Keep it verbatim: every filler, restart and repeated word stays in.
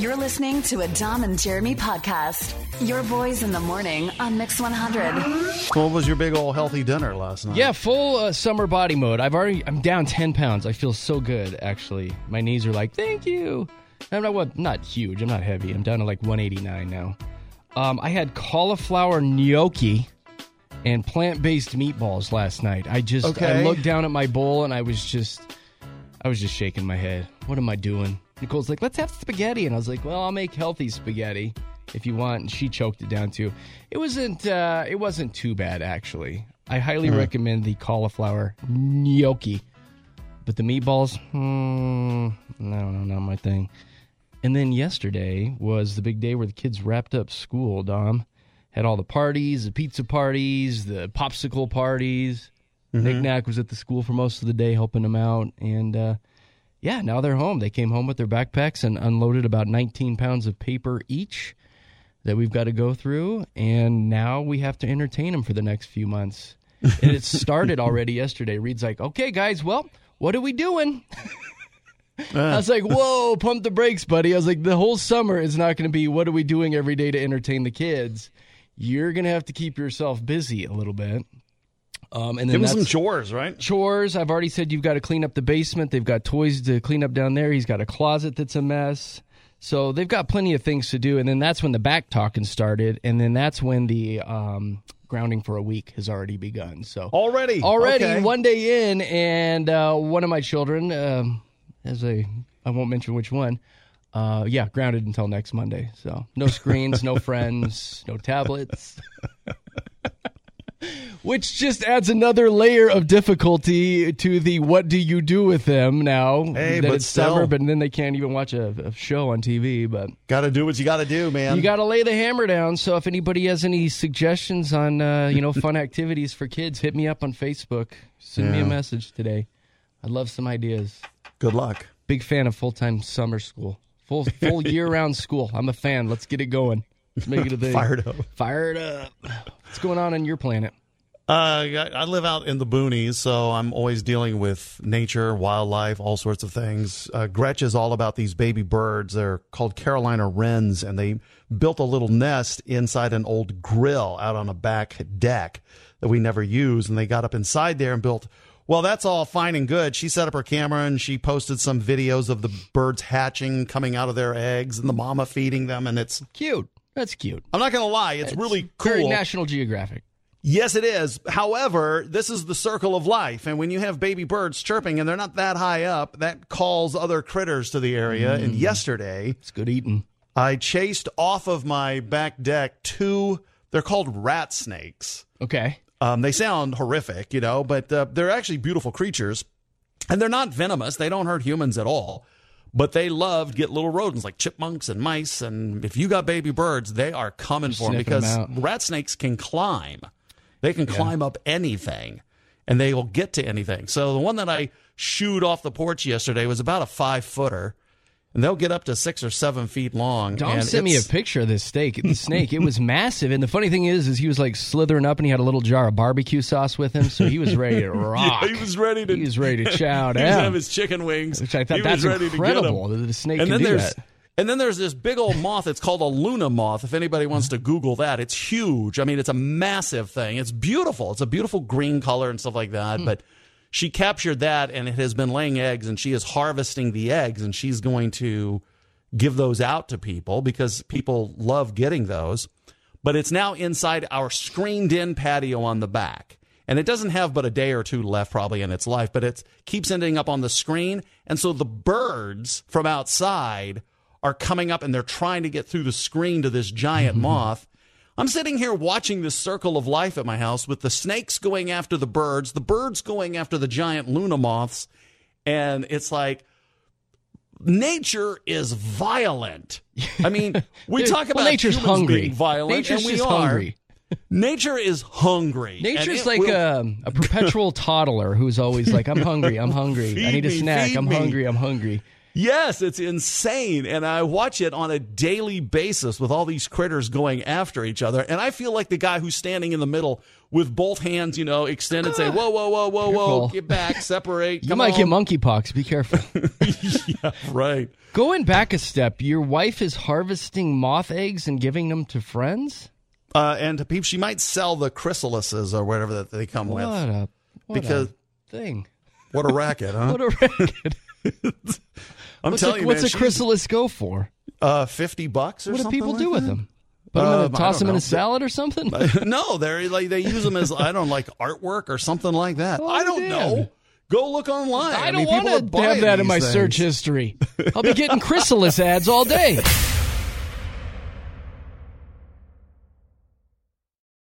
You're listening to a Dom and Jeremy podcast. Your boys in the morning on Mix one hundred. What was your big old healthy dinner last night? Yeah, full uh, summer body mode. I've already, I'm down ten pounds. I feel so good, actually. My knees are like, thank you. I'm not, what, not huge. I'm not heavy. I'm down to like one eighty-nine now. Um, I had cauliflower gnocchi and plant-based meatballs last night. I just, okay. I looked down at my bowl and I was just, I was just shaking my head. What am I doing? Nicole's like, let's have spaghetti. And I was like, well, I'll make healthy spaghetti if you want. And she choked it down too. It wasn't, uh, it wasn't too bad, actually. I highly mm-hmm. recommend the cauliflower gnocchi. But the meatballs, hmm, no, no, not my thing. And then yesterday was the big day where the kids wrapped up school, Dom. Had all the parties, the pizza parties, the popsicle parties. Mm-hmm. Knick-Knack was at the school for most of the day helping them out. And, uh, yeah, now they're home. They came home with their backpacks and unloaded about nineteen pounds of paper each that we've got to go through. And now we have to entertain them for the next few months. And it started already yesterday. Reed's like, okay, guys, well, what are we doing? Uh. I was like, whoa, pump the brakes, buddy. I was like, the whole summer is not going to be what are we doing every day to entertain the kids. You're going to have to keep yourself busy a little bit. Um, and then Give them some chores, right? Chores. I've already said you've got to clean up the basement. They've got toys to clean up down there. He's got a closet that's a mess. So they've got plenty of things to do. And then that's when the back talking started. And then that's when the um, grounding for a week has already begun. So Already? Already, okay. One day in, and uh, one of my children, um, as a, I won't mention which one, uh, yeah, grounded until next Monday. So no screens, no friends, no tablets. Which just adds another layer of difficulty to the what do you do with them now hey, that but it's still, summer, but then they can't even watch a, a show on T V. But got to do what you got to do, man. You got to lay the hammer down. So if anybody has any suggestions on uh, you know fun activities for kids, hit me up on Facebook. Send yeah. me a message today. I'd love some ideas. Good luck. Big fan of full-time summer school. Full full year-round school. I'm a fan. Let's get it going. Let's make it a thing. Fired up. Fired up. What's going on on your planet? Uh, I live out in the boonies, so I'm always dealing with nature, wildlife, all sorts of things. Uh, Gretch is all about these baby birds. They're called Carolina wrens, and they built a little nest inside an old grill out on a back deck that we never use, and they got up inside there and built. Well, that's all fine and good. She set up her camera, and she posted some videos of the birds hatching, coming out of their eggs, and the mama feeding them, and it's cute. That's cute. I'm not going to lie. It's, it's really cool. Very National Geographic. Yes, it is. However, this is the circle of life. And when you have baby birds chirping and they're not that high up, that calls other critters to the area. Mm. And yesterday, it's good eating. I chased off of my back deck two, they're called rat snakes. Okay. Um, they sound horrific, you know, but uh, they're actually beautiful creatures. And they're not venomous. They don't hurt humans at all. But they love to get little rodents like chipmunks and mice. And if you got baby birds, they are coming for them because rat snakes can climb. They can climb yeah. up anything, and they will get to anything. So the one that I shooed off the porch yesterday was about a five-footer, and they'll get up to six or seven feet long. Dom and sent me a picture of this steak, the snake. It was massive, and the funny thing is, is he was like slithering up, and he had a little jar of barbecue sauce with him, so he was ready to rock. Yeah, he was ready to. He was ready to chow down. He was have his chicken wings, which I thought he that's was ready incredible to get that the snake and can then do there's, that. And then there's this big old moth. It's called a Luna moth. If anybody wants to Google that, it's huge. I mean, it's a massive thing. It's beautiful. It's a beautiful green color and stuff like that. Hmm. But she captured that, and it has been laying eggs, and she is harvesting the eggs, and she's going to give those out to people because people love getting those. But it's now inside our screened-in patio on the back. And it doesn't have but a day or two left probably in its life, but it keeps ending up on the screen. And so the birds from outside are coming up, and they're trying to get through the screen to this giant moth. I'm sitting here watching this circle of life at my house with the snakes going after the birds, the birds going after the giant Luna moths, and it's like nature is violent. I mean, we talk about well, nature's humans hungry. being violent, nature's and we just are. Hungry. Nature is hungry. Nature's like will... a, a perpetual toddler who's always like, I'm hungry, I'm hungry, feed I need a me, snack, I'm me. hungry, I'm hungry. Yes, it's insane. And I watch it on a daily basis with all these critters going after each other. And I feel like the guy who's standing in the middle with both hands, you know, extended, saying, whoa, whoa, whoa, whoa, Careful. whoa, get back, separate. You come might on. get monkeypox. Be careful. Yeah, right. Going back a step, your wife is harvesting moth eggs and giving them to friends? Uh, and to people, she might sell the chrysalises or whatever that they come What with. a, what Because- a thing. What a racket, huh? What a racket. I'm what's telling a, you, what's man, a she's- chrysalis go for? Uh, fifty bucks or What do something people like do with that? them? Put them in Um, a, I toss don't them in know. a salad or something? No, they're like they use them as I don't know, like artwork or something like that. Oh, I don't damn. know. Go look online. I mean, don't people are want to buying have that in these my things. search history. I'll be getting chrysalis ads all day.